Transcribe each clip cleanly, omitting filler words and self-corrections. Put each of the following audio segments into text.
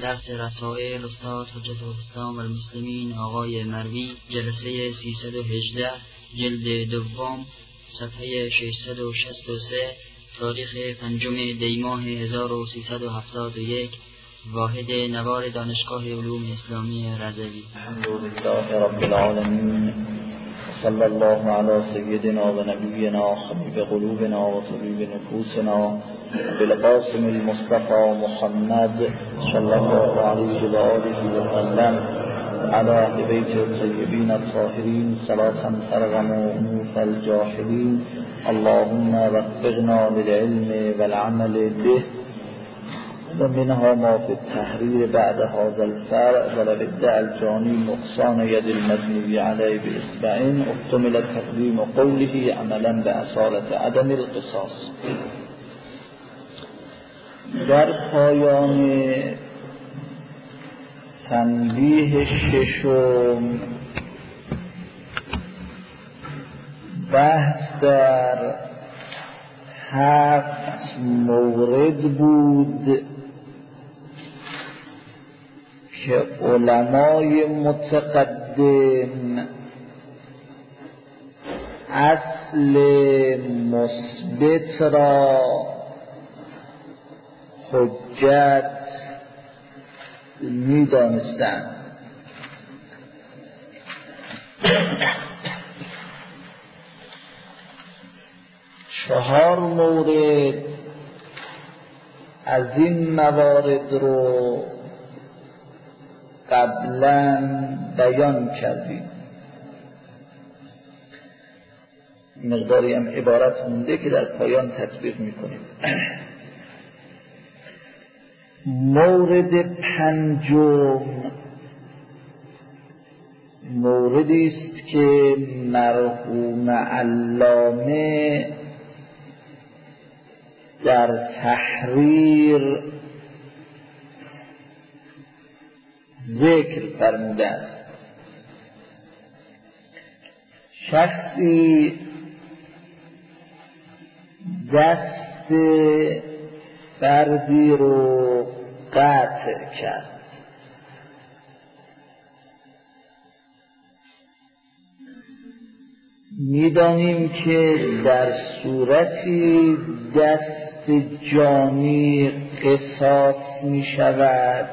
درس رسائل استاد حجت الاسلام والمسلمین آقای مروی، جلسه 318، جلد دوم، صفحه 663، تاریخ 5 دی ماه 1371، واحد نوار دانشگاه علوم اسلامی رضوی. الحمدلله رب العالمین، صلی الله علی سیدنا و نبینا حبیب قلوبنا و طبیب نفوسنا بالقاسم المصطفى محمد صلی الله علیه و آله و سلم علی اهل بیت الطیبین الطاهرین صلاة ترغم انوف الجاحدین. اللهم وفقنا للعلم والعمل به و منها ما في التحرير بعد هذا الفرع ولو ادعى الجاني نقصان يد المدني عليه بإصبعين احتمل تقديم قوله عملا بأصالة عدم القصاص. در پایان تنبیه ششم بحث در 7 مورد بود که علمای متقدم اصل مثبت را حجت می دانستند. چهار مورد از این موارد رو قبلا بیان کردیم. مقداری هم عبارت مونده که در پایان تطبیق میکنیم. مورد پنجم موردی است که مرحوم علامه در تحریر ذکر فرموده است. شخصی دست فردی رو قطع کرد. میدانیم که در صورتی دست جانی قصاص می شود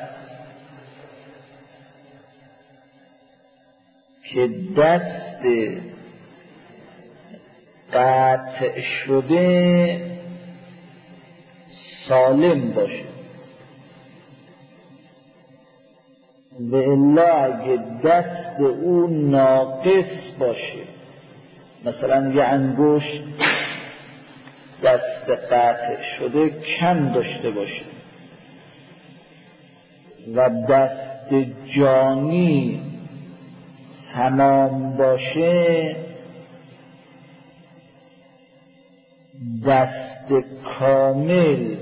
که دست قطع شده سالم باشه، و الا اگه دست او ناقص باشه، مثلا یه انگشت دست قطع شده کم داشته باشه و دست جانی تمام باشه، دست کامل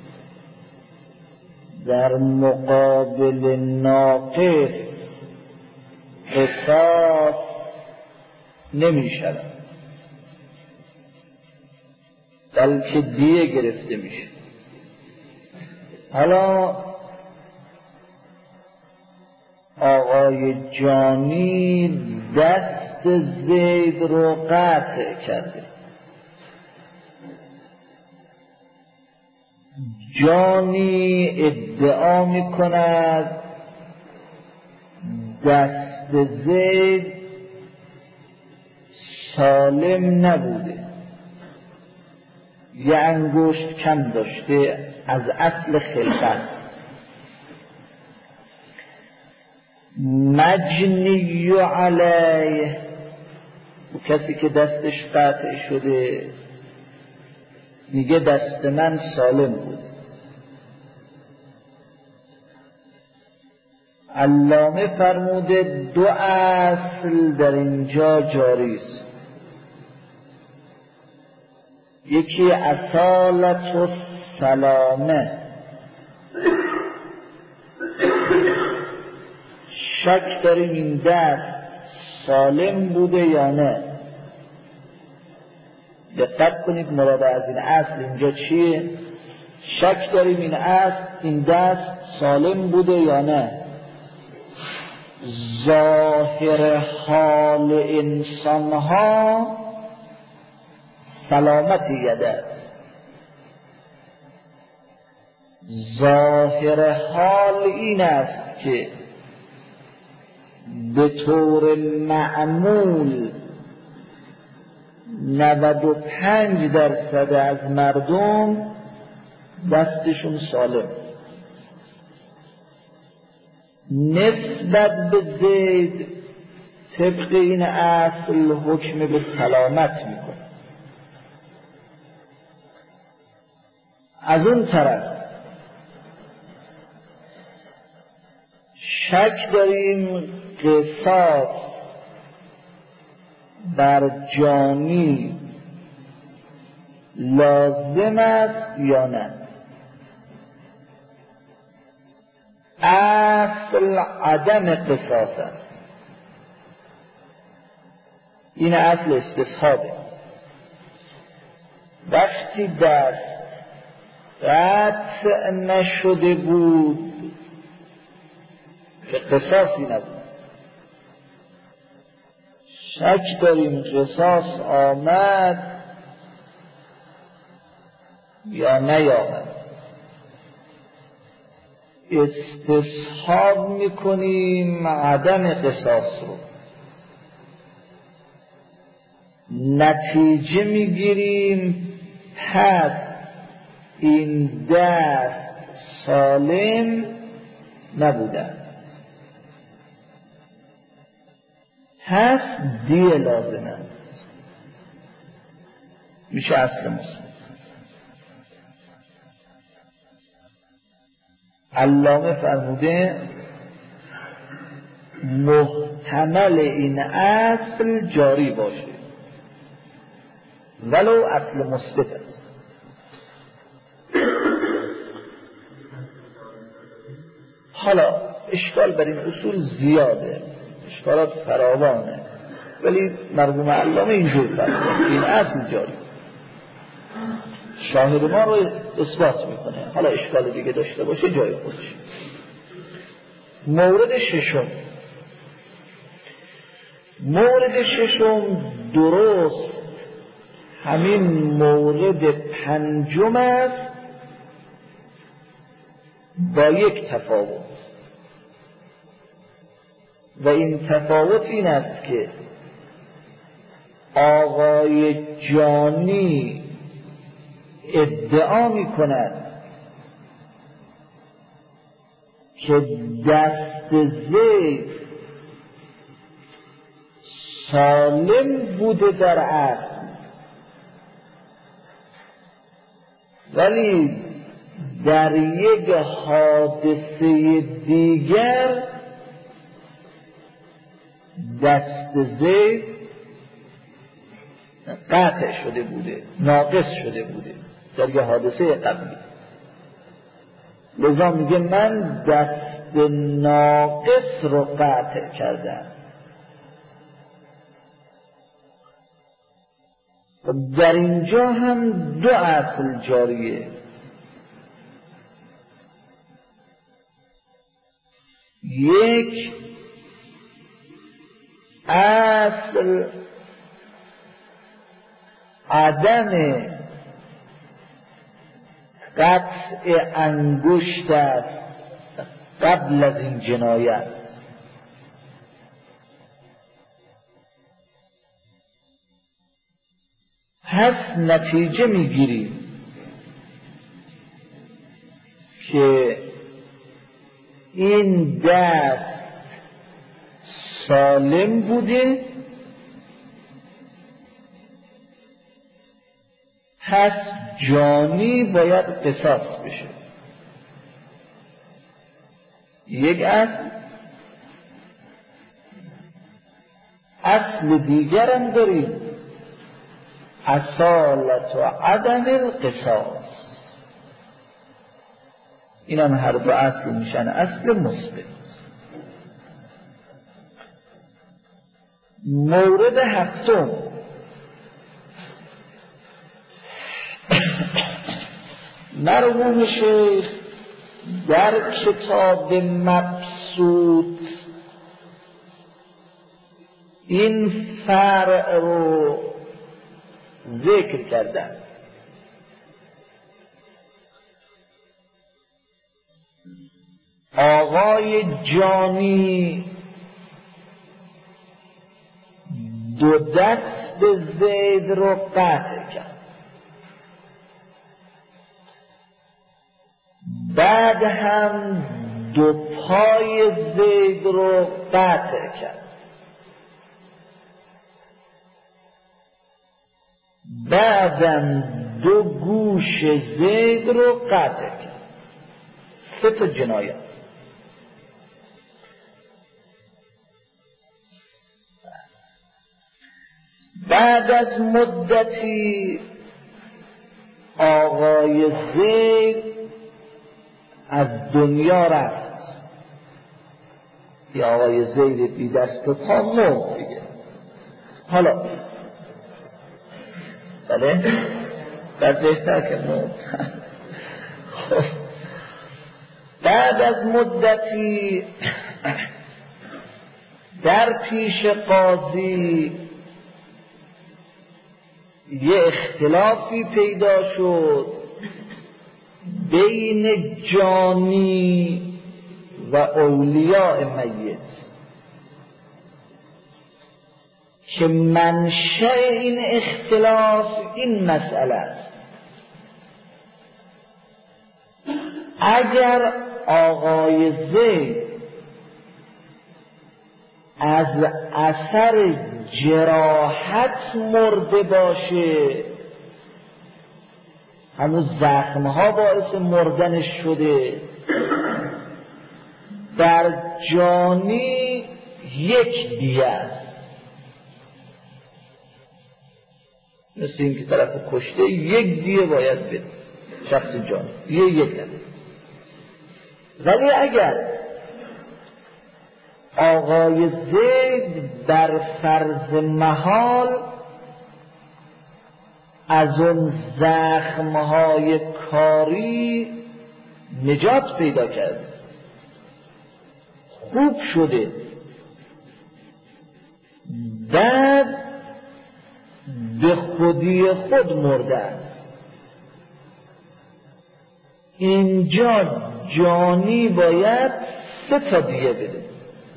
در مقابل ناقص قصاص نمی شود، بلکه دیه گرفته میشه. حالا آقای جانی دست زید رو قطع کرده. جانی ادعا میکند دست زید سالم نبوده، یه انگشت کم داشته از اصل خلقت. مجنی علیه، کسی که دستش قطع شده میگه دست من سالم بود. علامه فرموده 2 اصل در اینجا جاری است. یکی اصالت و سلامه، شک داریم این دست سالم بوده یا نه. دقت کنید مراد از این اصل اینجا چیه؟ شک داریم این دست سالم بوده یا نه. ظاهر حال انسان ها سلامت ید است. ظاهر حال این است که به طور معمول 95% از مردم دستشون سالم. نسبت به زید طبق این اصل حکم به سلامت میکنه. از اون طرف شک داریم قصاص بر جانی لازم است یا نه. اصل عدم قصاص است. این اصل استصحابه. وقتی دست قطع نشده بود که قصاصی نبود. شک داریم قصاص آمد یا نیامد. استصحاب میکنیم عدم قصاص رو. نتیجه میگیریم پس این دست سالم نبوده است، پس دیه لازم است. میشه اصل مسلم. علامه فرموده محتمل این اصل جاری باشه ولو اصل مثبت است. حالا اشکال بر این اصول زیاده، اشکالات فراوانه، ولی مرحوم علامه اینجور فرموده این اصل جاری. شاهد ما رو اثبات میکنه. حالا اشکال دیگه داشته باشه جای خودش. مورد ششم درست همین مورد پنجم است با یک تفاوت، و این تفاوت این است که آقای جانی ادعا می کند که دست زید سالم بوده در اصل، ولی در یک حادثه دیگر دست زید قطع شده بوده، ناقص شده بوده در یک حادثه قبلی. لذا میگه من دست ناقص رو قطع کردم. در اینجا هم دو اصل جاریه. یک اصل عدم قطع انگشت است قبل از این جنایت. پس نتیجه میگیریم که این دست سالم بوده، پس جانی باید قصاص بشه. یک اصل دیگرم داریم، اصالت و عدم القصاص. این هم هر دو اصل میشن اصل مثبت. مورد هفتم مرحوم شیخ در کتاب مبسوط این فرع رو ذکر کردن. آقای جانی دو دست زید رو قطع کرد، بعد هم دو پای زید رو قطع کرد، بعدم دو گوش زید رو قطع کرد. 3 تا جنایت. بعد از مدتی آقای زید از دنیا رفت. یا آقای زید بی دست و پا مرد دیگه. حالا بله بعد بهتر که مرد. خب بعد از مدتی در پیش قاضی یه اختلافی پیدا شد بین جانی و اولیاء میت که منشأ این اختلاف این مسئله است: اگر آقای زید از اثر جراحت مرده باشه، همون زخمها باعث مردنش شده، در جانی 1 دیه است. مثل این که طرف کشته 1 دیه باید بده شخص جانی، 1 دیه. ولی اگر آقای زید بر فرض محال از اون زخمهای کاری نجات پیدا کرد، خوب شده، بعد به خودی خود مرده است، اینجا جانی باید 3 تا دیه بده.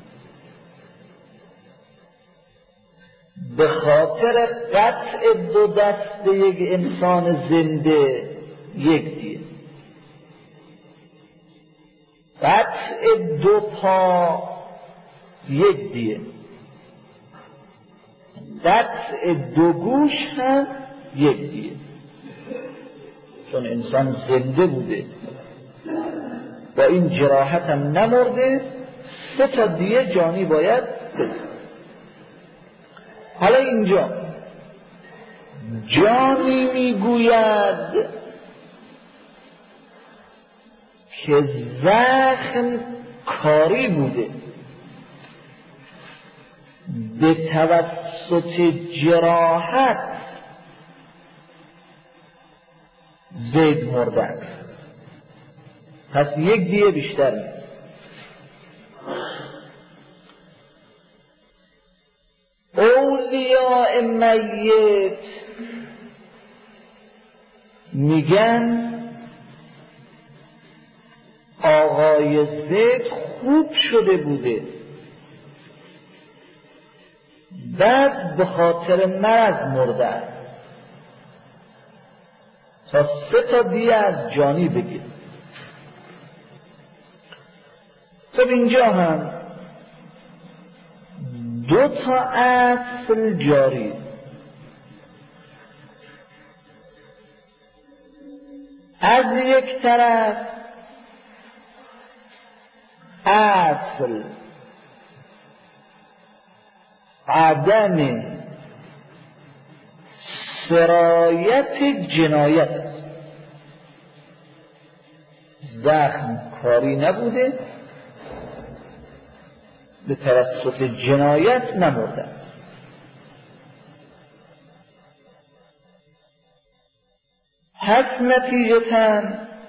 به خاطر قطع 2 دست یک انسان زنده 1 دیه، قطع 2 پا 1 دیه، قطع 2 گوش هم 1 دیه، چون انسان زنده بوده با این جراحت هم نمرده. 3 تا دیه جانی باید بده. حالا اینجا جانی میگوید که زخم کاری بوده، به توسط جراحت زید مرده است، پس 1 دیه بیشتر نیست. اولیاء میت میگن آقای زید خوب شده بوده، بعد به خاطر مرض مرده است، تا 3 تا دیه از جانی بگیر. خب اینجا هم 2 تا اصل جاری. از یک طرف اصل عدم سرایت جنایت است، زخم کاری نبوده، به توسط جنایت نمرده است. پس نتیجتاً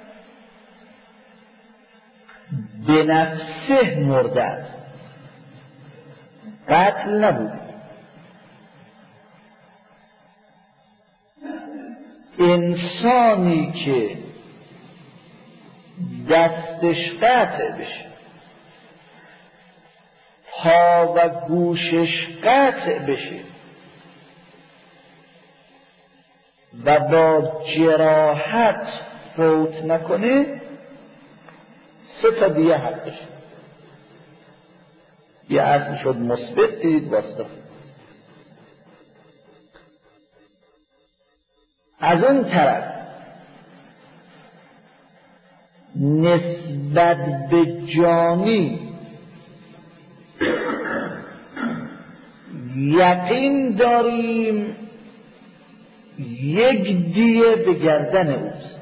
به نفسه مرده است، قتل نبود. انسانی که دستش قطع بشه، پا و گوشش قطع بشه و با جراحت فوت نکنه، 3 دیه حق بشه. یه اصل شد مثبت، دید واسطه. از اون طرف نسبت به جانی یقین داریم 1 دیه به گردن اوست.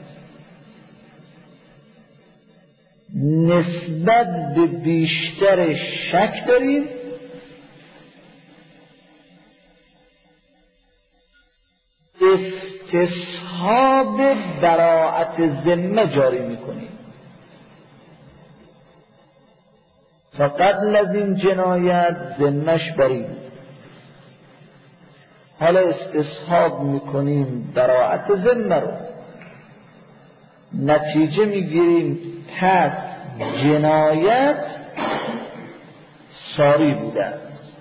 نسبت به بیشتر شک داریم، استصحاب براءت ذمه جاری میکنیم. تا قبل از این جنایت ذمه‌اش بری بود، حالا استصحاب میکنیم براءت ذمه رو، نتیجه میگیریم پس جنایت ساری بوده است،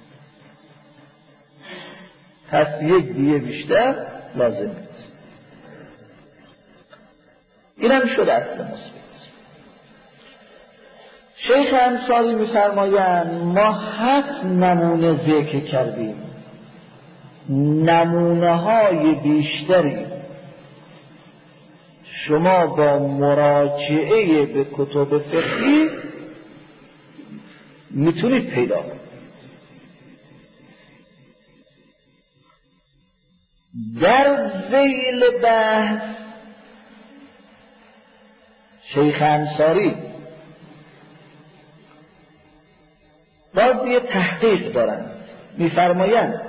پس 1 دیه بیشتر لازم است. اینم شد اصل مثبت. شیخ انصاری می‌فرمایند ما 7 نمونه ذکر کردیم، نمونه‌های بیشتری شما با مراجعه به کتب فقهی میتونید پیدا کنید. در ذیل بحث شیخ انصاری باز یه تحقیق دارند، میفرمایند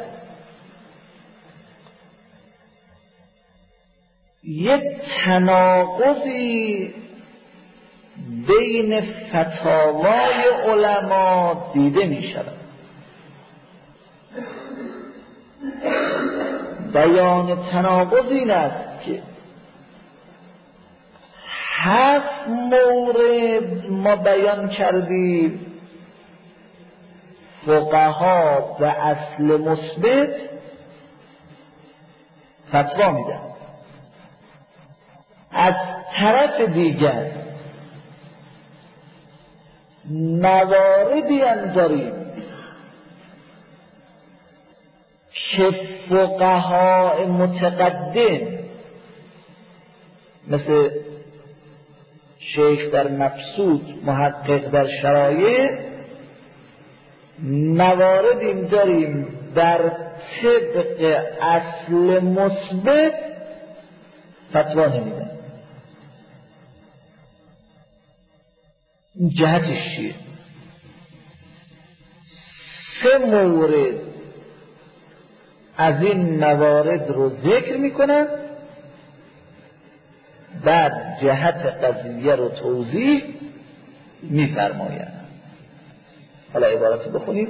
یک تناقضی بین فتاوای علما دیده می شود. بیان تناقض این است که 7 مورد ما بیان کردیم فقها به اصل مثبت فتوا میدن، از طرف دیگر مواردی هم داریم که فقها متقدم مثل شیخ در مبسوط، محقق در شرایع، مواردی داریم بر طبق اصل مثبت فتوا نمیدن. این جهتش چیه؟ 3 مورد از این موارد رو ذکر میکنن، بعد جهت قضیه رو توضیح میفرمایند. حالا عبارت بخونیم.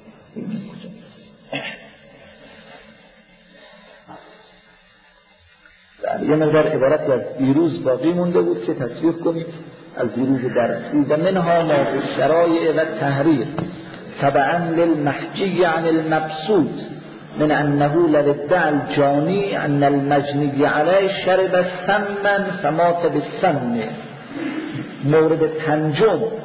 یه مقدار عبارتی از دیروز باقی مونده بود که تصویب کنیم، از دیروز درسی. و منها ما بالشرایع و تحریر تبعا للمحجی عن المبسوط من انه لو ادعى الجاني ان المجني عليه شرب سما فمات بالسم. مورد 5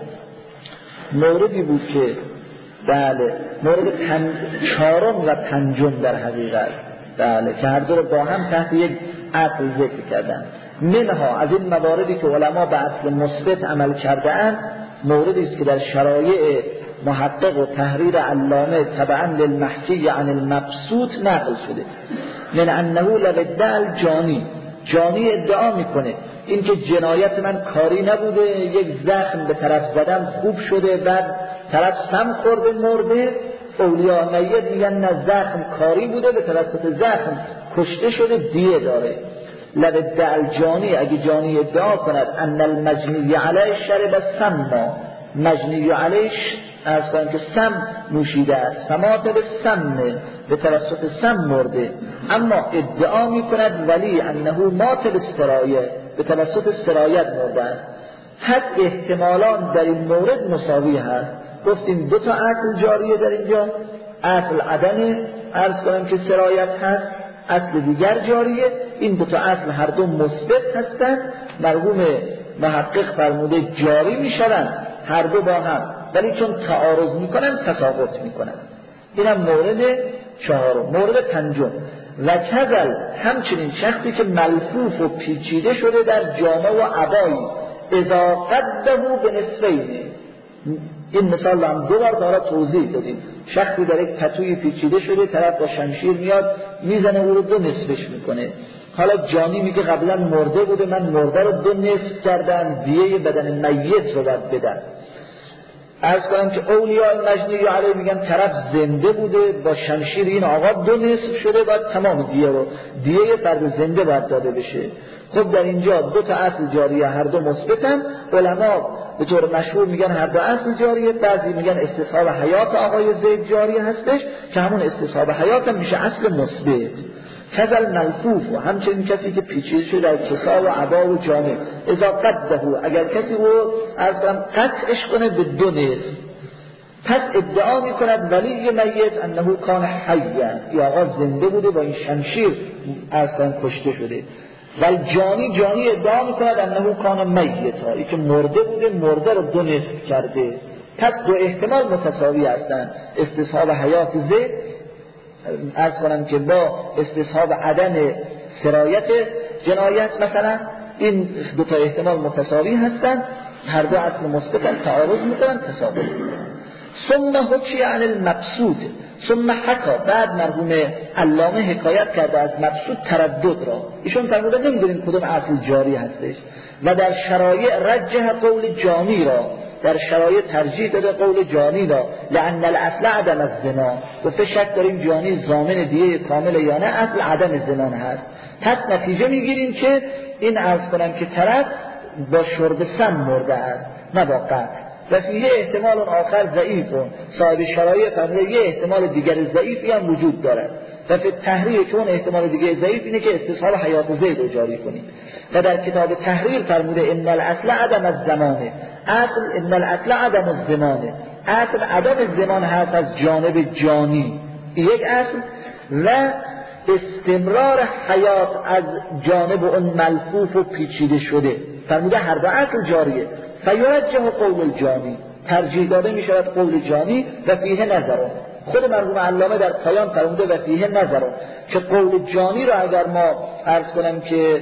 موردی بود که بله مورد 4 و 5 در حقیقت، بله، که هر دو رو با هم تحت یک اصل ذکر کردن. منها از این مواردی که علما به اصل مثبت عمل کرده اند، موردی است که در شرایع محقق و تحریر علامه تبعا للمحکی عن المبسوط نقل شده. من انه لو ادعى الجانی، جانی ادعا میکنه این که جنایت من کاری نبوده، یک زخم به طرف زدم خوب شده، بعد طرف سم خورده مرده، اولیاء میت میگن نه زخم کاری بوده، به توسط زخم کشته شده، دیه داره. لو ادعا الجانی، اگه جانی ادعا کند ان المجنی علیه شرب السم، مجنی علیش از کنم که سم نوشیده است، فمات به سم، به توسط سم مرده. اما ادعا می کند ولی انه مات به سرایه، به توسط سرایت مرده. پس احتمالان در این مورد مساوی هست. گفتیم دو تا اصل جاریه در اینجا، اصل عدم عرض کنم که سرایت هست، اصل دیگر جاریه. این دو تا اصل هر دو مثبت هستند. مرحوم محقق فرموده جاری میشوند هر دو با هم، ولی چون تعارض میکنن تساقط میکنن. اینم مورد چهارم. مورد پنجم، و کذل همچنین شخصی که ملفوف و پیچیده شده در جامه و عبایی، اذا قده به نصفین. این مثال هم دو بار حالا توضیح دادیم. شخصی در یک پتوی پیچیده شده، طرف با شمشیر میاد میزنه او رو دو نصفش میکنه. حالا جانی میگه قبلا مرده بوده، من مرده رو دو نصف کردم، دیه بدن میت رو باید بدن. عرض کنم که اولیاء مجنی علیه میگن طرف زنده بوده با شمشیر این آقا دو نصف شده، باید تمام دیه فرد زنده باید داده بشه. خب در اینجا دو تا اصل جاریه، هر دو مثبتن. علما به طور مشهور میگن هر دو اصل جاریه، بعضی میگن استصحاب حیات آقای زید جاریه هستش که همون استصحاب حیات هم میشه اصل مثبت. کذل ملفوف، و همچنین کسی که پیچیده شده در کسا و عبا و جامه، اذا قده، اگر کسی رو اصلا قطعش کنه به دو نصف، پس ادعا میکند ولی میت انه کان حیا، یا آقا زنده بوده با این شمشیر اصلا کشته شده. و جانی ادعا میکند انه کان میتا، ای که مرده بوده، مرده رو دو نصف کرده. پس دو احتمال متساوی هستند. استصحاب حیات زید عرض کنم که با استصحاب عدم سرایت جنایت مثلا، این دو تا احتمال متساوی هستند، هر دو اصل مثبتن، تعارض میکنن، تساوی میکنن. ثم حکی عن المبسوط، ثم حکا، بعد مرحوم علامه حکایت کرده از مبسوط تردد را. ایشون فرموده نمیدونیم کدوم اصل جاری هستش، و در شرایع رجح قول جانی را، در شرایع ترجیح داده قول جانی را، لأن الاصل عدم الزنا، گفته شک داریم جانی ضامن دیه کامل یا نه، اصل عدم زنا هست. پس نتیجه میگیریم که این عرض کنم که طرف با شرب سم مرده است، نه با قتل. و فیه احتمال آخر ضعیف، صاحب شرایع فرموده یه احتمال دیگر ضعیفی هم وجود دارد. و فی تحریر که اون احتمال دیگه ضعیف اینه که استصحاب حیات زید رو جاری کنیم. و در کتاب تحریر فرموده ان الاصل عدم الزمانه، اصل ان الاصل عدم الزمانه، اصل عدم الزمان هست از جانب جانی، یک اصل، و استمرار حیات از جانب اون ملفوف و پیچیده شده. فرموده هر دو اصل جاریه. فیرجح قول الجانی، ترجیح داده می شود قول جانی. و فیه نظرون، خود مرحوم علامه در پایان فرموده و فیه نظرون، که قول جانی رو اگر ما عرض کنم که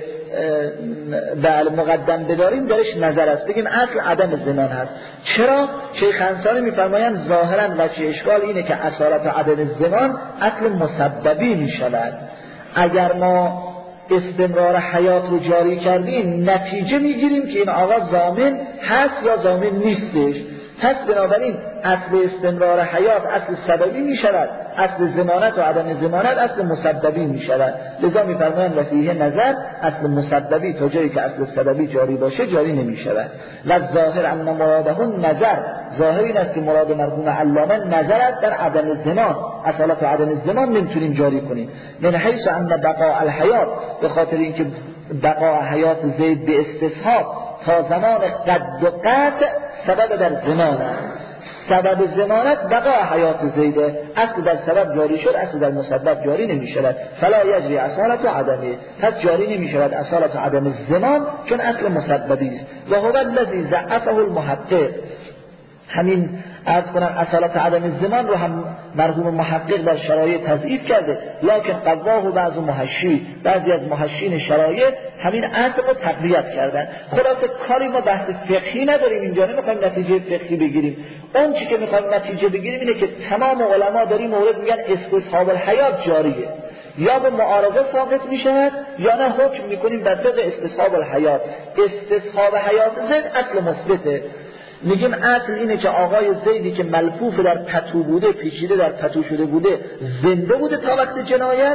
بله مقدم بداریم درش نظر است، بگیم اصل عدم زمان هست. چرا؟ شیخ انصاری میفرمایند ظاهرا وجه اشکال اینه که اصالت عدم زمان اصل مسببی می شود. اگر ما استمرار حیات رو جاری کردیم نتیجه میگیریم که این آقا ضامن هست یا ضامن نیستش. پس بنابراین اصل استمرار حیات اصل سببی می شود، اصل ضمانت و عدم ضمانت اصل مسببی می شود. لذا می فرمایند و فیه نظر، اصل مسببی تا جایی که اصل سببی جاری باشه جاری نمی شود. و ظاهر ان مراده نظر، ظاهر این است که مراد مرحوم علامه نظر است در عدم زمان، اصالت و عدم زمان نمیتونیم جاری کنیم. من حیث ان بقاء الحیات، به خاطر اینکه بقاء حیات زید به استصحاب تا زمان قد و قطع سبب در زمان است. سبب زمانت بقاء حیات زیده، اصل در سبب جاری شد، اصل در مسبب جاری نمی شود. فلا یجری اصالت و عدمه، پس جاری نمی شود اصالت و عدم زمان، چون اصل مسببی است. و هو الذی ضعفه المحقق، همین عرض کنم اصالت عدم زمان رو هم مرحوم محقق در شرایع تضعیف کرده، لکن قواه و بعضی از محشین شرایع همین اصل رو تقویت کردن. خلاصه کاری ما بحث فقهی نداریم اینجا، نمیخوایم نتیجه فقهی بگیریم. اون چی که میخوایم نتیجه بگیریم اینه که تمام علما در این مورد میگن استصحاب الحیات جاریه، یا به معارضه ساقط میشود یا نه حکم میکنیم بر طبق استصحاب الحیات. استصحاب حیات زید اصل مثبته. میگیم اصل اینه که آقای زیدی که ملفوف در پتو بوده، پیچیده در پتو شده بوده، زنده بوده تا وقت جنایت،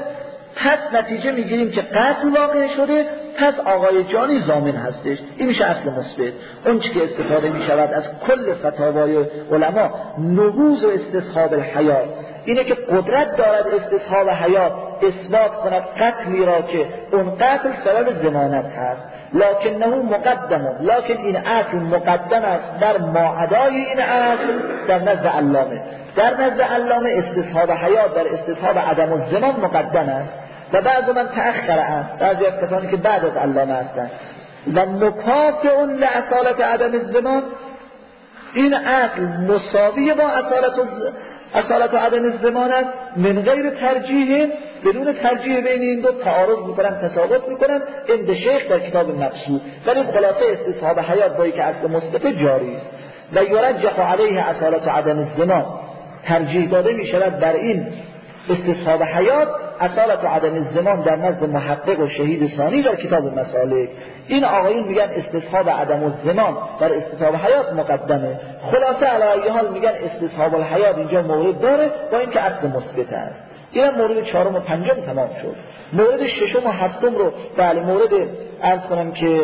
پس نتیجه میگیریم که قتل واقع شده، پس آقای جانی ضامن هستش. این میشه اصل مثبت. اون چی که استفاده میشود از کل فتاوای علما، نبوذ و استصحاب الحیات، اینه که قدرت دارد استصحاب حیات اثبات کند قتلی را که اون قتل سبب ضمانت هست، لکنه مقدم، لکن این اصل مقدم است در ماعدای این اصل در نزد علامه. در نزد علامه استصحاب حیات در استصحاب عدم الضمان مقدم است و بعض من تأخرن، بعضی از کسانی که بعد از علامه هستند و مکافئ لاصالت عدم الضمان، این اصل مساوی با اصالت و عدم الضمان است، من غیر ترجیح، بدون ترجیح بین این دو تعارض میکنن، تساوت میکنن عند شیخ در کتاب مقصود. ولی خلاصه استصحاب حیات با که اصل مثبت جاری است و یرجح علیه اصالت و عدم الضمان، ترجیح داده میشود بر این استصحاب حیات اصالت و عدم الضمان در نزد محقق و شهید ثانی در کتاب مسالک. این آقایون میگن استصحاب عدم الضمان در استصحاب حیات مقدمه. خلاصه علی حال میگن استصحاب الحیات اینجا مورد داره با اینکه اصل مثبت است. این مورد چهارم و پنجم تمام شد. مورد ششم و هفتم رو مورد عرض کنم که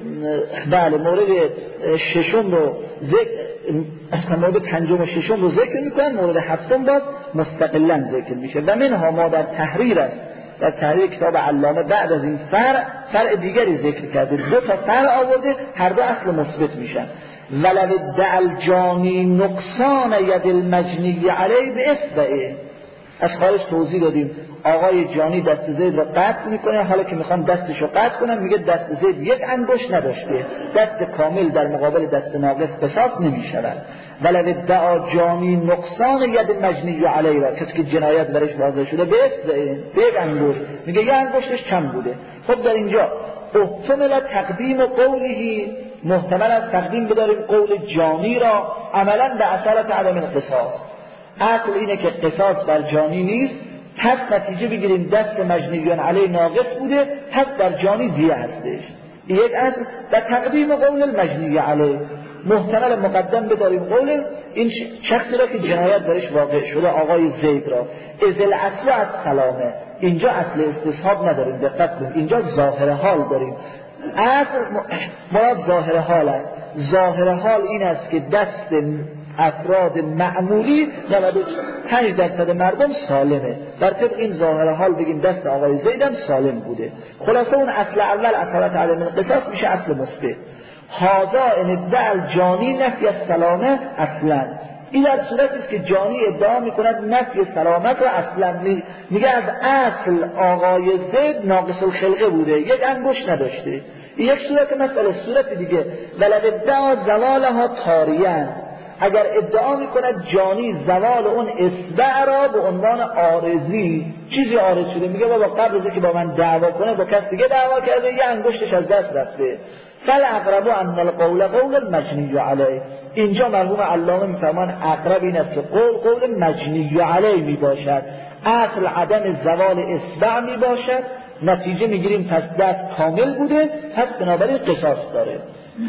مورد ششم رو ذکر مورد پنجم و ششم رو ذکر میکنن، مورد هفتم باز مستقلا ذکر میشه و منها ما در تحریر است، در تحریر کتاب علامه بعد از این فرع دیگری ذکر کرده، دو تا فرع آورده، هر دو اصل مثبت میشن. ولو ادعى الجانی نقصان ید المجنی علیه باصبعه، از خارج توضیح دادیم آقای جانی دست زید رو قطع میکنه، حالا که میخوام دستش رو قطع کنم میگه دست زید یک انگشت نداشته، دست کامل در مقابل دست ناقص قصاص نمیشود. ولو ادعى جانی نقصان ید مجنی علیه را، کسی که جنایت برش واقع شده به یک انگشت، میگه یک انگشتش کم بوده. خب در اینجا احتمال تقدیم قوله، محتمل از تقدیم بداریم قول جانی را عملا به اصالت عدم القصاص. اصل اینه که قصاص بر جانی نیست، پس نتیجه بگیریم دست مجنیان علیه ناقص بوده، پس بر جانی دیه هستش. یک اصل. و تقدیم قول المجنی علیه محتمل مقدم بداریم قول این شخصی را که جنایت برش واقع شده آقای زید را. از الاصل از سلامه، اینجا اصل استصحاب نداریم، دقت کنیم، اینجا ظاهر حال داریم. اصل مراد ظاهر حال است. ظاهر حال این است که دست افراد معمولی 95% مردم سالمه، بر طبق این ظاهر حال بگیم دست آقای زیدم سالم بوده. خلاصه اون اصل اول اصالت عدم القصاص میشه اصل مثبت. هذا ان ادعى الجانی نفی السلامه اصلا، این در صورتی است که جانی ادعا میکند نفی سلامت را اصلا، میگه از اصل آقای زید ناقص الخلقه بوده، یک انگشت نداشته. یک صورت مسئله. صورت دیگه ولو ادعا زلالها طاریان، اگر ادعا میکند جانی زوال اون اصبع را به عنوان عارضی، چیزی عارض شده، میگه بابا قبل از اینکه با من دعوا کنه با کس دیگه دعوا کرده، یه انگشتش از دست رفته. فالاقرب ان القول قول المجنی علیه، اینجا مرحوم علامه میفرمان اقرب این است که قول مجنی علیه میباشد، اصل عدم زوال اصبع میباشد، نتیجه میگیریم پس دست کامل بوده، پس بنابراین قصاص داره.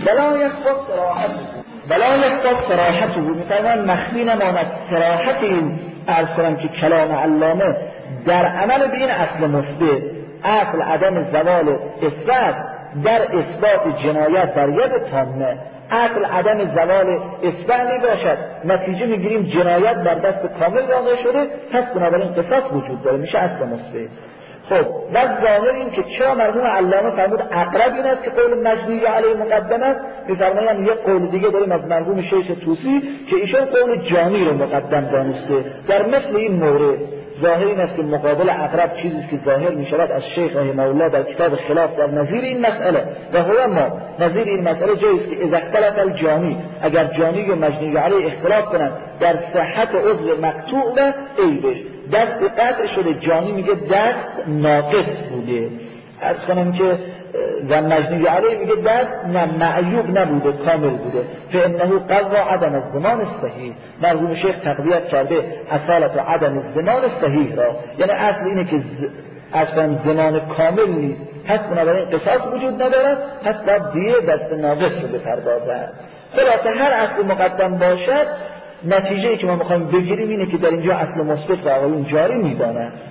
بلا یختص صراحته، میفرمان مخفی نماند صراحت این عرض کنم که کلام علامه در عمل به این اصل مثبت، اصل عدم زوال اثبات در اثبات جنایت در ید تامه، اصل عدم زوال اثبات می باشد، نتیجه میگیریم جنایت بر دست کامل واقع شده، پس بنابراین قصاص وجود داره، میشه اصل مثبت. خب و ظاهر این که چرا مرحوم علامه فرمود اقرب این است که قول مجنی علیه مقدم است، میفرمایند یک قول دیگه داریم از مرحوم شیخ طوسی که ایشون قول جانی رو مقدم دانسته در مثل این مورد. ظاهر این است که مقابل اقرب چیزی است که ظاهر می شود از شیخ رحمه الله در کتاب خلاف در نظیر این مسئله و هو ما نظیر این مسئله جایی است که اذا اختلف الجانی، اگر جانی و مجنی علیه اختلاف کنند در صحت عضو مقطوع و عیبش، دست قطع شده جانی میگه دست ناقص بوده، از کنم که و مجنی علیه میگه دست معیوب نبوده کامل بوده، فانه قضا عدم الضمان صحیح، مرحوم شیخ تقویت کرده اصالت و عدم الضمان صحیح را، یعنی اصل اینه که اصلا ضمان کامل نیست، پس بنابراین قصاص وجود ندارد، پس باید دیه دست ناقص رو بپردازد. خلاصه هر اصل مقدم باشد، نتیجه‌ای که ما می‌خوایم بگیریم اینه که در اینجا اصل مثبت و آقایون جاری می‌دانند.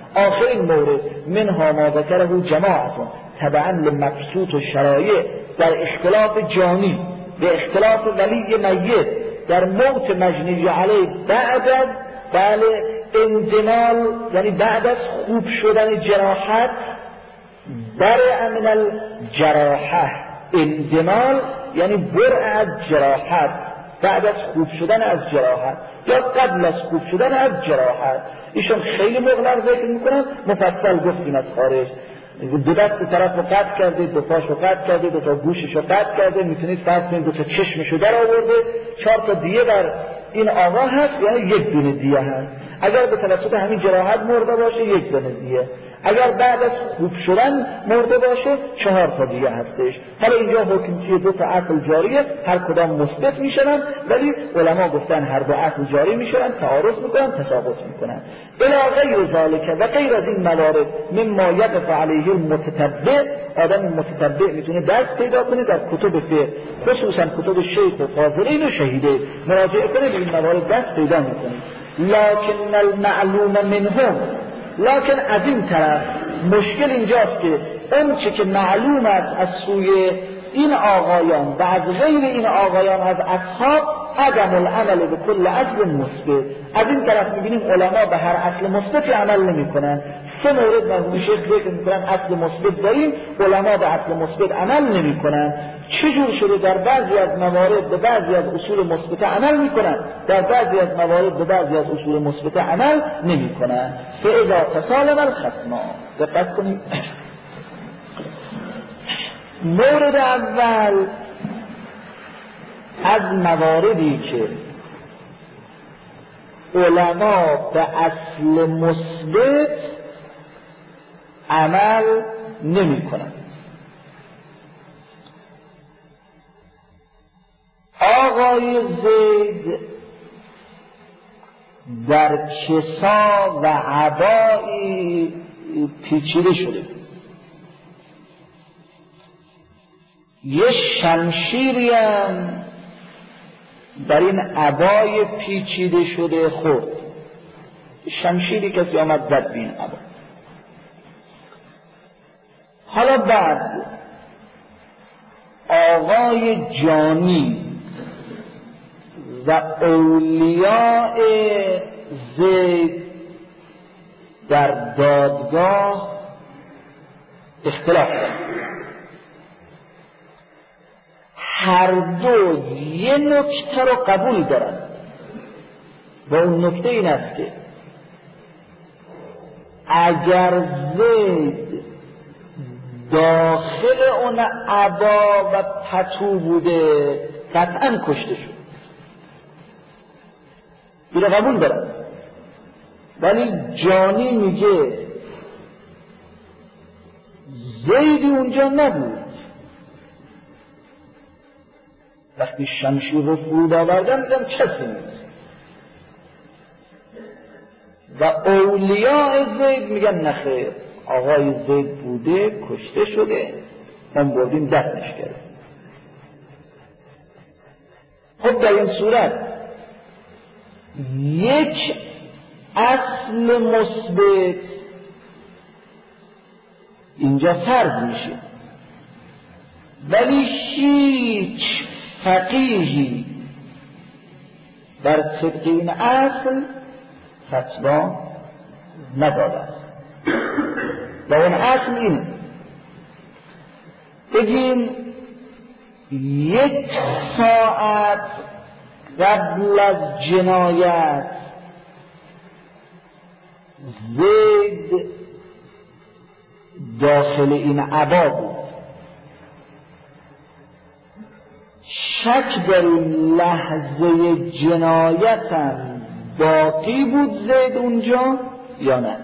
آخرین مورد منها ما ذکره جماعتون تبعا لمبسوط و شرایع در اختلاف جانی به اختلاف ولی میت در موت مجنی علیه بعد از اندمال، یعنی بعد از خوب شدن جراحت، برع من الجراحه، اندمال یعنی برع از جراحت، بعد از خوب شدن از جراحت یا قبل از خوب شدن از جراحت. ایشون خیلی مغلق ذکر میکنن، مفصل گفتیم از خارج. دو دست طرف رو قطع کرده، دو پاش رو قطع کرده، دو تا گوشش رو قطع کرده، میتونید فرض کنید دو تا چشمش رو در آورده، 4 تا دیه بر این آقا هست، یعنی 1 دونه دیه هست. اگر به توسط همین جراحت مرده باشه 1 دونه دیه، اگر بعد از خوب شدن مرده باشه 4 تا دیه هستش. حالا اینجا حکم چیه؟ 2 تا اصل جاریه، هر کدام مثبت میشن، ولی علما گفتن هر دو اصل جاری میشن، تعارض میکنن، تساقط میکنن. الی غیر ذالک و غیر از این موارد مما یقف علیه المتتبع، آدم متتبع میتونه درس پیدا کنه در کتب فقه، خصوصا کتب شیخ و فاضلین و شهیده، مراجعه کنه، به این موارد دست پیدا میکنه. لکن المعلوم منهم، لکن از این طرف مشکل اینجاست که اون چه که معلوم است از سوی این آقایان و از غیر این آقایان از اصحاب عدم العمل به کل اصل مثبت. از این طرف میبینیم علما به هر اصل مثبتی عمل نمی کنن. 3 مورد مرحوم شیخ ذکر میکنن اصل مثبت داریم، علما به اصل مثبت عمل نمی کنن. چجور شده؟ در بعضی از موارد به بعضی از اصول مثبت عمل میکنن، در بعضی از موارد به بعضی از اصول مثبت عمل نمی کنن. فاذا تسالم الخصمان، دقت کنید. مورد اول از مواردی که علما به اصل مثبت عمل نمی کنند. آقای زید در کسا و عبایی پیچیده شده، یه شمشیری هم در این عبای پیچیده شده خورد، شمشیری کسی آمد زد به این عبا. حالا بعد آقای جانی و اولیاء زید در دادگاه اختلاف دارند. هر دو یه نکته رو قبول دارن و اون نکته این است که اگر زید داخل اون عبا و پتو بوده قطعا کشته شد، این رو قبول دارن. ولی جانی میگه زیدی اونجا نبود، وقتی شمشیر رو فرود آوردن میگم کسی نیست، و اولیاء زید میگن نخیر، آقای زید بوده، کشته شده، ما بردیم دفنش کردیم. خب در این صورت یک اصل مثبت اینجا فرض میشه، ولی هیچ فقیهی در طبق این اصل فتوا نداده است. و اون اصل اینه بگیم 1 ساعت قبل از جنایت زید داخل این عبا بود، شک در این لحظه جنایتم باقی بود زید اونجا یا نه.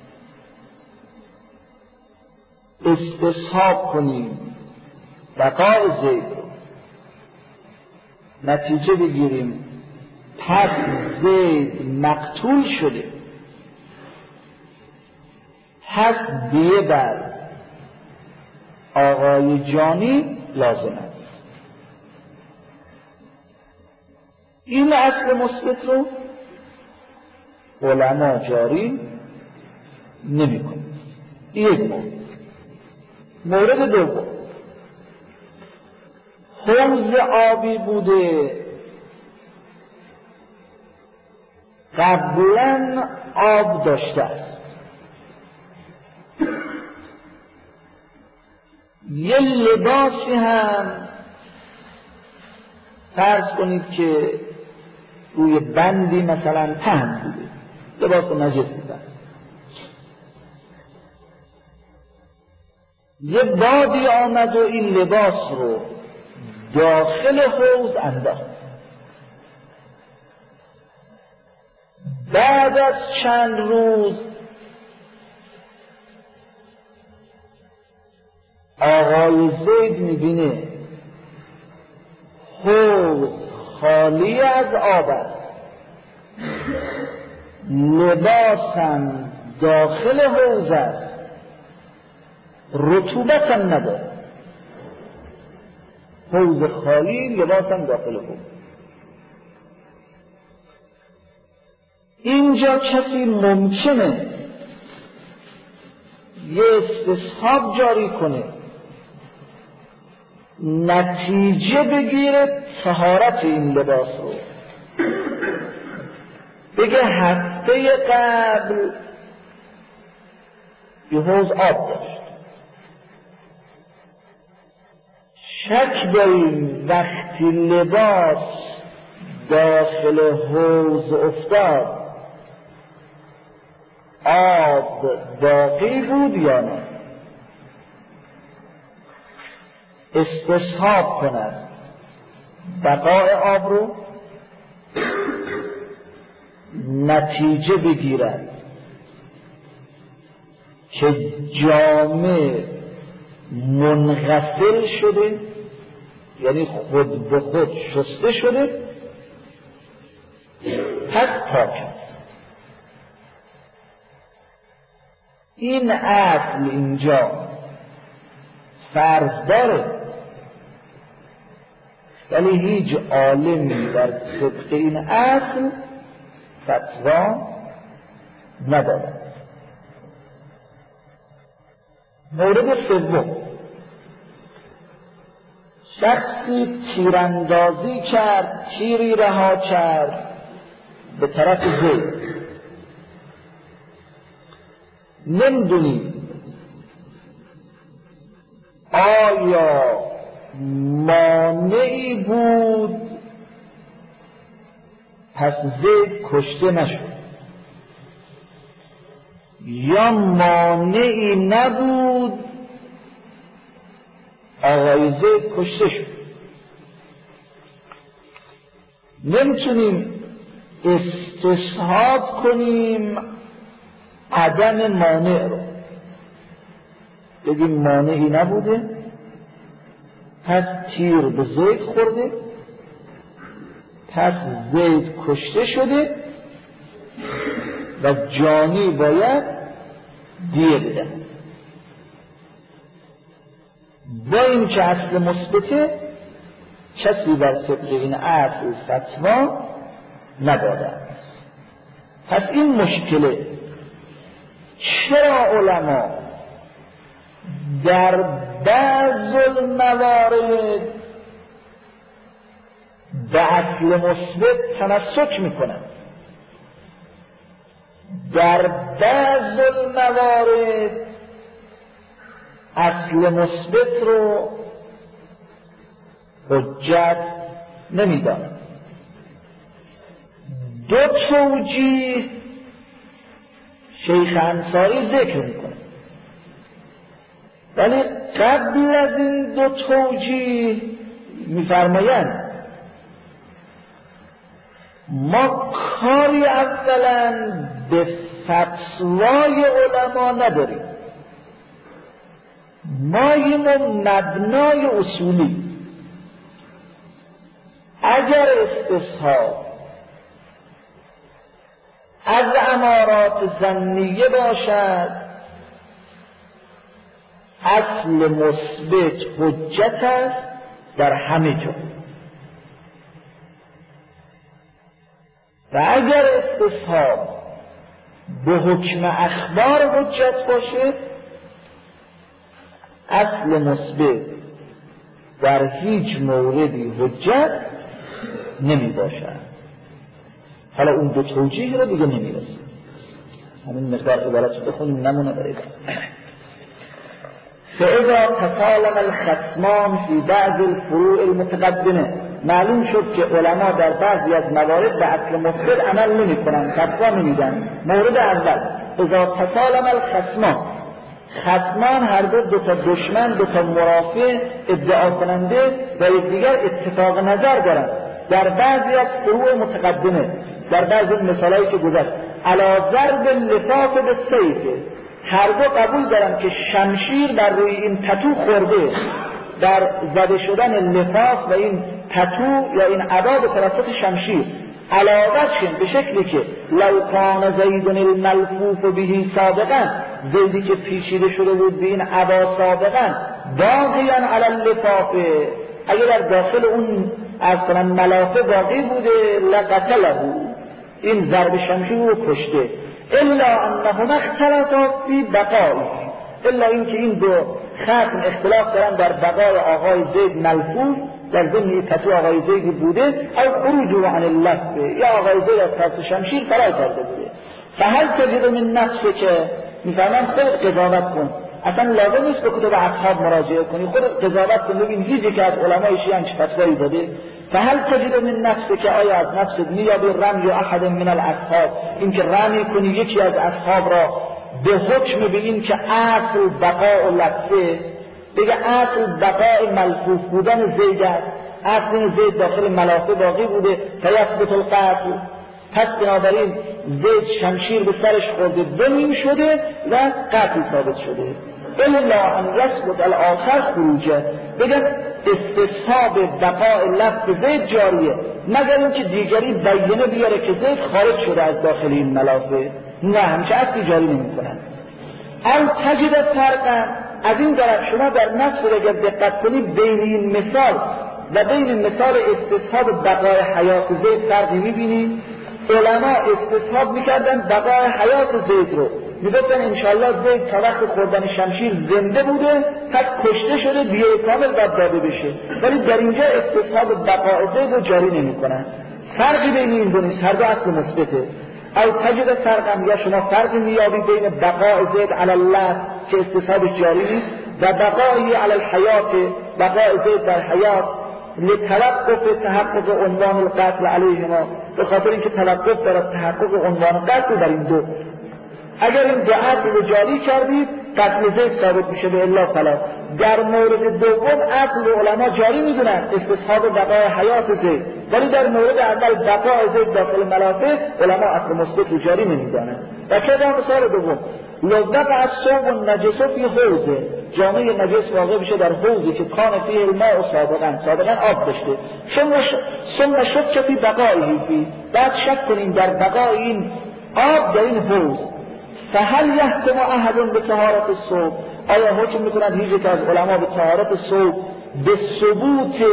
استصحاب کنیم بقای زید رو، نتیجه بگیریم پس زید مقتول شده، پس دیه بر آقای جانی لازم است. این اصل مثبت رو علما جاری نمی‌کنه. یک مورد دوم، حوض آبی بوده قبلا آب داشته است، یه لباسی هم فرض کنید که روی بندی مثلا پهن بوده، لباس نجسی بست، یه بادی آمد و این لباس رو داخل حوض انداخت. بعد از چند روز آقای زید میبینه حوض خالی از آب است، لباسم داخل حوض است، رطوبتم نداره، حوض خالی، لباسم داخل حوض. اینجا کسی ممکنه یه استصحاب جاری کنه، نتیجه بگیره طهارت این لباس رو، بگه هفته قبل یه حوض آب داشت، شک داریم وقتی لباس داخل حوض افتاد آب باقی بود یا نه، استصحاب کند بقای آب رو، نتیجه بگیرد که جامه منغسل شده، یعنی خود به خود شسته شده، پس پاک است. این اصل اینجا فرض داره، ولی هیچ عالمی در طبق این اصل فتوا نداده. مورد سوم، شخصی تیراندازی کرد، تیری رها کرد به طرف زید، نمیدونیم آیا مانعی بود پس زید کشته نشد، یا مانعی نبود آقای زید کشته شد. نمیتونیم استصحاب کنیم عدم مانع رو، بگیم مانعی نبوده پس تیر به زید خورده، پس زید کشته شده و جانی باید دیه بده. با این که اصل مثبته کسی بر طبق این اصل فتوا نداده است. پس این مشکله. چرا علما در بعض الموارد به اصل مثبت تمسک میکنن، در بعض الموارد اصل مثبت رو حجت نمیدانن؟ دو توجیه شیخ انصاری ذکر میکنه، ولی قبل از این دو توجیه میفرمایند ما کاری اولا به فتوای علما نداریم، ماییم مبنای اصولی. اگر استصحاب از امارات ظنیه باشد، اصل مثبت حجت است در همه جا، و اگر استصحاب به حکم اخبار حجت باشه، اصل مثبت در هیچ موردی حجت نمی باشد. حالا اون دو توجیه رو دیگه نمی رسید. همین مقدار عبارت رو بخونیم نمونه برای فاذا تسالم الخصمان فی بعض الفروع المتقدمه. معلوم شد که علما در بعضی از موارد به اصل مثبت عمل نمی کنن، فتوا نمیدن. مورد اول اذا تسالم الخصمان، خصمان هر دو تا دشمن، دو تا مرافع ادعا کننده و یکدیگر اتفاق نظر دارن در بعضی از فروع متقدمه، در بعضی مثالایی که گذشت، علی ضرب اللفاف بالسیف، هر دو قبول دارن که شمشیر بر روی این پتو خورده، در زده شدن لفاف و این پتو یا این عبا به توسط شمشیر، علاوتشن به شکلی که لو کان زید الملفوف به سابقا، زیدی که پیچیده شده بود به این عبا سابقا، باقیا علی اللفاف، اگر در داخل اون از کنن ملافه باقی بوده، لقتله، این ضرب شمشیر رو کشته. الا انهما اختلفا فی بقائه، الا اینکه این دو خصم اختلاف دارن در بقای آقای زید ملفوف، در ضمن پتو آقای زید بوده، او خروج عن اللفظ، یا آقای زید از پس شمشیر فرار کرده بوده. فهل تجد من نفسه که میفهمن خودت قضاوت کن، اصلا لازم نیست به کتب اصحاب مراجعه کنی، خودت قضاوت کن ببین هیچی که از علمای شیعه چه فتوایی داده. فهل تجد من نفسه که آیا از نفست میابی رمی احد من الاصحاب، این که رمی کنی یکی از اصحاب را به حکم به این که اصل بقاء لفظه، بگه اصل بقاء ملفوف بودن زید است، اصل زید داخل ملافه باقی بوده، فیثبت القتل، پس بنابراین زید شمشیر به سرش خورده، دو شده و قتل ثابت شده. الا ان یثبت الاخر خروجه، بگن استصحاب بقاء لفظ زید جاریه، مگر اینکه دیگری بیانه بیاره که زید خارج شده از داخل این ملافه، نه همچه اصلی جاری نمی کنن. او تجد فرقا، از این طرف شما در نفس رو اگر دقت کنی بین این مثال و بین مثال استصحاب بقای حیات زید فرقی میبینی. علما استصحاب میکردن بقای حیات زید رو، میگفتن انشالله زید تا وقت خوردن شمشیر زنده بوده، پس کشته شده دیه کامل باید داده بشه، ولی در اینجا استصحاب بقای زید رو جاری نمی کنن. فرقی بین این دو نیست، هر دو اصل مثبته. او تجد فرقا، یا شما فرقی میابی بین بقای زید علی الله که استصحابش جاری نیست و بقایی علی الحیات، بقای زید در حیات، لتوقف تحقق عنوان القتل علیهما، به خاطر اینکه توقف دارد تحقق عنوان قتل در این دو. اگر این دو اصل رو جاری کردید قتل زید ثابت میشه به الا فلا. در مورد دوم اصل علما جاری میدونن استصحاب بقای حیات زید، ولی در مورد اول بقای زید داخل ملافه علما اصل مثبت رو جاری نمیدونن. و کذا مثال دوم، لو وقع الثوب النجس فی حوض، جامعه نجس واقع بشه در حوضی که کان فیه الماء سابقا آب داشته، ثم شک فی بقایه فی، بعد شک کنیم در بقای این آب در این حوض، فهل یحکم احد به طهارت الثوب، آیا حکم میکنند هیچ که از علما به طهارت ثوب، به ثبوت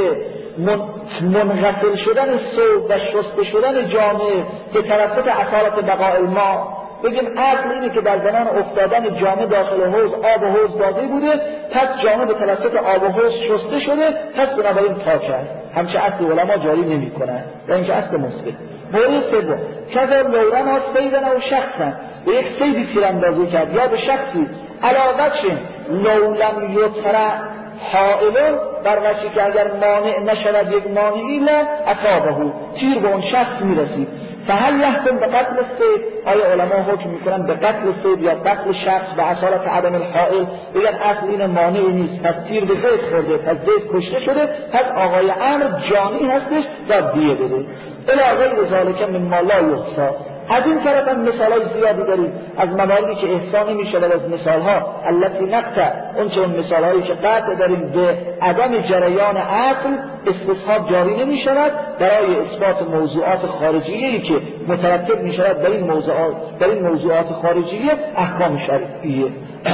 منغسل شدن ثوب و شسته شدن جامعه که توسط اصالت بقاء الماء، بگیم اصل اینه که در زمان افتادن جامعه داخل حوض آب و حوض باقی بوده، پس جامعه به توسط آب و حوض شسته شده، پس بنابراین پاک است. همچه اصل علما جاری نمی کنند و اینکه اصل مثبت. مورد سوم، کذا لورن ها سیدن و شخصن، به یک سیدی تیراندازی کرد یا به شخصی، علاوتشن لولم یطرع حائلون، بر وجهی که اگر مانع نشود یک مانعی لا اصابه، تیر به اون شخص میرسید. فهل یحکم به قتل السید، آیا علما حکم میکنن به قتل السید یا قتل شخص به اصالت عدم الحائل، بگن اصل این مانعی نیست، پس تیر به زید خورده، پس زید کشته شده، پس آقای امر جانی هستش و دیه بده. الی غیر ذالک مما لا یحصی. از این طرف هم مثالای زیادی داریم از مواردی که احسان نمیشه و از مثالها التي نقطع، اون چه مثالهایی که قطع داریم به عدم جریان عقل استصحاب جاری نمیشود برای اثبات موضوعات خارجیه‌ای که مترتب میشود بر این موضوعات خارجیه احکام شرعیه.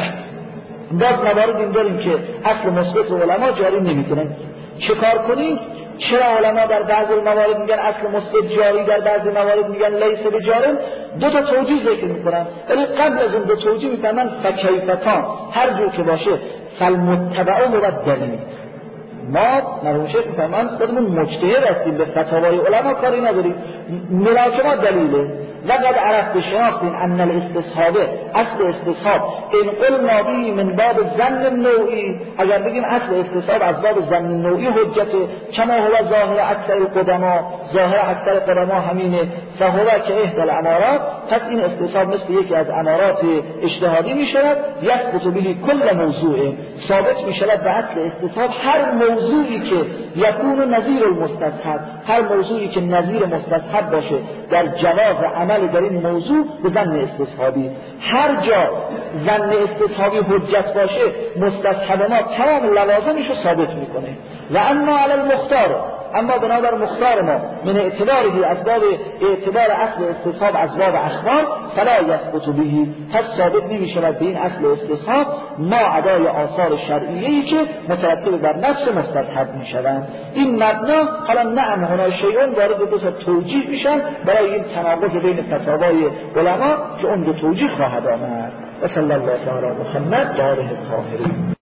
باز مواردی داریم که اصل مثبت علما جاری نمیکنن. چه کار کنیم؟ چرا علما در بعضی موارد میگن اصل مثبت جاری، در بعضی موارد میگن لیس بجاری؟ دو تا توجیه ذکر میکنن، ولی قبل از اون دو توجیه میفهمن فکیفتان هر جور که باشه فالمتبع و دلیل. ما مرحوم شیخ میفهمن خودمون مجتهد هستیم، به فتاوای علما کاری نداریم، ملاکمات دلیله. لقد عرفت شناختین ان الاستصحاب، اصل استصحاب ان قلنا به من باب ظن نوعی، اگر بگیم اصل استصحاب از باب ظن نوعی حجته، کما هو ظاهر اکثر قدما، ظاهر اکثر قدما همینه، فهو که احدى الامارات، پس این استصحاب مثل یکی از امارات اجتهادی میشود، یثبت به کل موضوع، ثابت میشود به اصل استصحاب هر موضوعی که یکون نظیر المستصحب، هر موضوعی که نظیر مستصحب باشه در جواز عمل در این موضوع به ظن استصحابی. هر جا ظن استصحابی حجت باشه مستصحب ما تمام لوازمش رو ثابت میکنه. و اما علی المختار، اما بنابر مختار ما من اعتباره اسباب اعتبار اصل استصحاب اسباب اخبار فلا یثبت به، پس ثابت نمیشود به این اصل استصحاب ما ادای آثار شرعیه‌ای که مترتب بر نفس مستصحب میشوند. این مبنا حالا نعم هنا شیئون وارد دو تا توجیه میشن برای این تناقض بین فتاوای علما که اون دو توجیه خواهد آمد. و صلی الله علی محمد و آله الطاهرین.